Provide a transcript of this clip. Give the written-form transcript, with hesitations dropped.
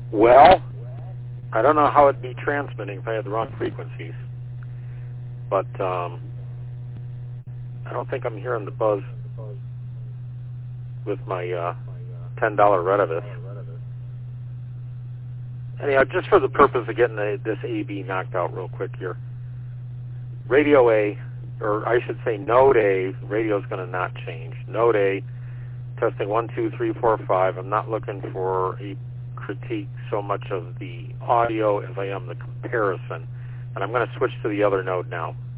Well, I don't know how it'd be transmitting if I had the wrong frequencies, but I don't think I'm hearing the buzz with my $10 Retevis. Anyhow, just for the purpose of getting this AB knocked out real quick here, Radio A, or I should say Node A, radio's going to not change. Node A, testing 1, 2, 3, 4, 5. I'm not looking for a critique so much of the audio as I am the comparison. And I'm going to switch to the other node now.